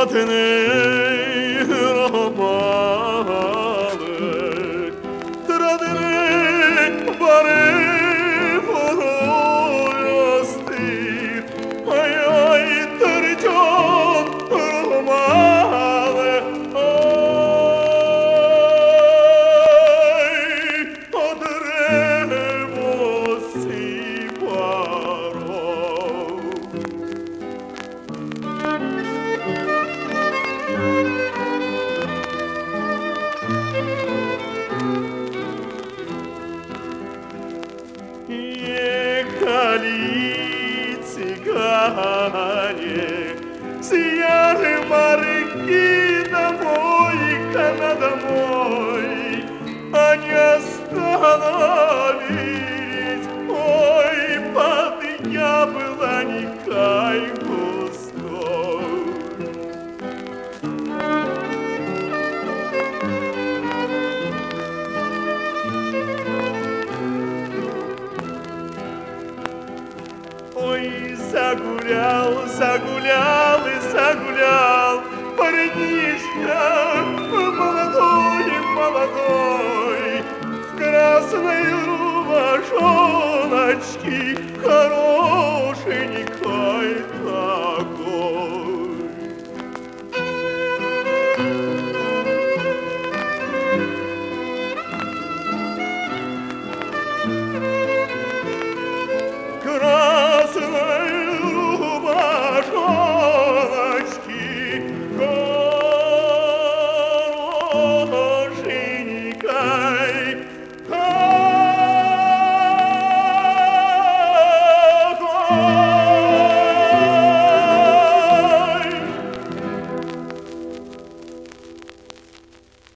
родные романы, родные порыв уросты, ай-ай, торчон романы, ай, от ревности порог. Ехали цыгане с ярмарки домой, на домой, они остановились, ой, под яблоникой густой. Ой, загулял, загулял и загулял парнишка молодой, молодой, в красной рубашоночке хорошенькой.